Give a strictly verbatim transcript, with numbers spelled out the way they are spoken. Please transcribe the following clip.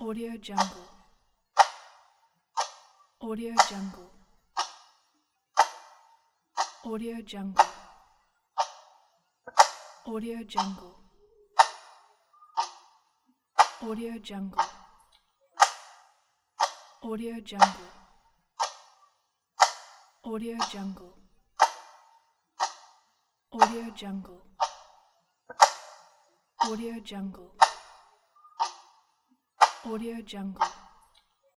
Audio Jungle. Audio Jungle. Audio Jungle. Audio Jungle. Audio Jungle. Audio Jungle. Audio Jungle. Audio Jungle. Audio Jungle. Audio Jungle.